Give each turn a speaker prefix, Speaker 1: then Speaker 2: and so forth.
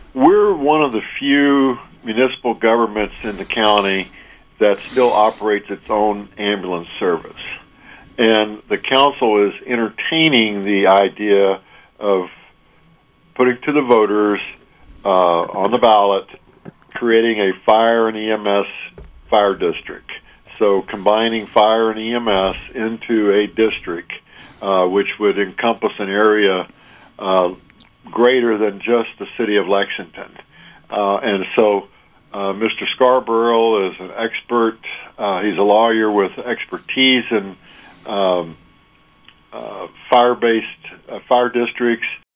Speaker 1: we're one of the few municipal governments in the county that still operates its own ambulance service. And the council is entertaining the idea of putting to the voters on the ballot, creating a fire and EMS fire district. So combining fire and EMS into a district, which would encompass an area greater than just the city of Lexington. And so Mr. Scarborough is an expert. He's a lawyer with expertise in fire-based fire districts.